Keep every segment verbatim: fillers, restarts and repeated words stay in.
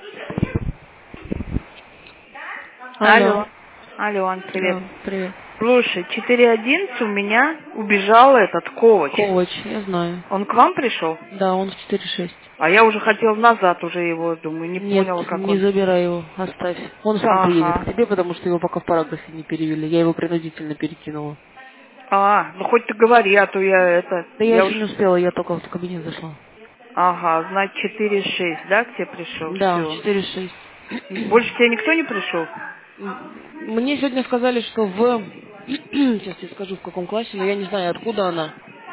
Алло. Алло. Алло, Ань, привет. Да, привет. Слушай, четыре одиннадцать у меня убежал этот Ковач. Ковач, я знаю. Он к вам пришел? Да, он в четыре шесть. А я уже хотел назад уже его, думаю, не Нет, поняла, как не он. забирай его, оставь. Он сам приедет к Ага. тебе, потому что его пока в параграфе не перевели. Я его принудительно перекинула. А, ну хоть ты говори, а то я это, Да я я уж... еще не успела, я только в кабинет зашла. Ага, значит, четыре шесть, да, к тебе пришел? Да, в Все. четыре шесть. Больше тебе никто не пришел? Мне сегодня сказали, что в... Сейчас я скажу, в каком классе, но я не знаю, откуда она.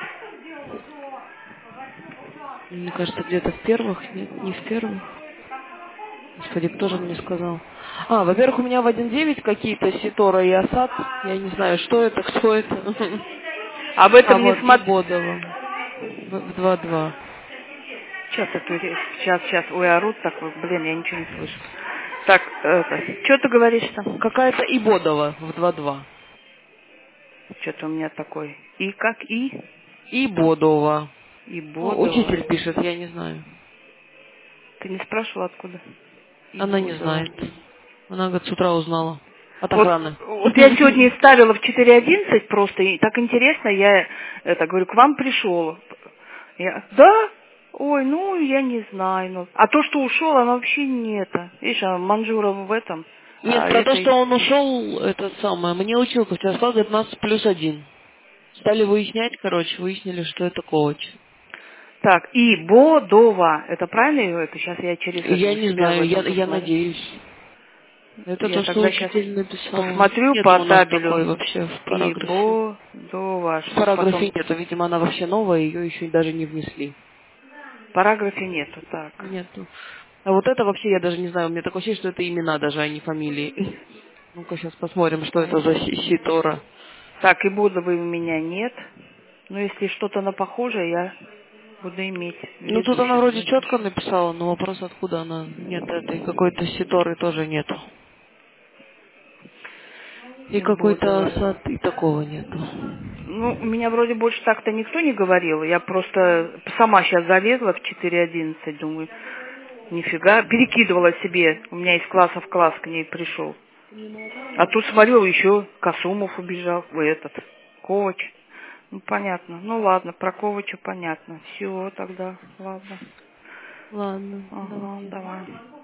Мне кажется, где-то в первых, нет, не в первых. Господи, кто же мне сказал? А, во-первых, у меня в один девять какие-то Ситора и Асад. Я не знаю, что это, кто это. Об А этом не вот, и смотри. Бодова. В в два два. Сейчас, это, сейчас, сейчас, ой, орут так, вот, блин, я ничего не слышу. Так, это, что ты говоришь там? Какая-то и Бодова в два два. Что-то у меня такой. И как и? И Бодова. И Ну, Бодова. учитель пишет, я не знаю. Ты не спрашивала откуда? И Она не Бодова. знает. Она, говорит, с утра узнала. От Вот, охраны. вот я сегодня и ставила в четыре одиннадцать просто, и так интересно, я это говорю, к вам пришел. Я, да? Ой, ну, я не знаю. Ну. А то, что ушел, она вообще не это. Видишь, а Манжура в этом. Нет, А про то, это... что он ушел, это самое. Мне училка вчера сказала, говорит, нас плюс один. Стали выяснять, короче, выяснили, что это коуч. Так, и Бодова. Это правильно ее? Это сейчас я через это Я у не себя в знаю, я, этом я посмотрю. надеюсь. Это Я то, что тогда сейчас учитель написал. посмотрю Нету по у нас табелю. такой вообще в И параграфе. Бодова, В чтобы потом... параграфе нету, видимо, она вообще новая, ее еще даже не внесли. В параграфе нету, так. Нету. А вот это вообще я даже не знаю, у меня такое ощущение, что это имена даже, а не фамилии. Ну-ка сейчас посмотрим, что это за Си- Ситора. Так, и Бодовой у меня нет. Но если что-то на похожее, я буду иметь в Ну тут виду. она Сейчас вроде четко запишу. написала, но вопрос откуда она. Нет, этой какой-то Ситоры тоже нету. И И какой-то Бодова. Асад, и такого нету. Ну, у меня вроде больше так-то никто не говорил. Я просто сама сейчас залезла в четыре одиннадцать, думаю, нифига. Перекидывала себе. У меня из класса в класс к ней пришел. А тут смотрел, еще Касумов убежал. Ой, этот, Ковач. Ну, понятно. Ну, ладно, про Ковача понятно. Все, тогда, ладно. Ладно, Ага, давай. давай.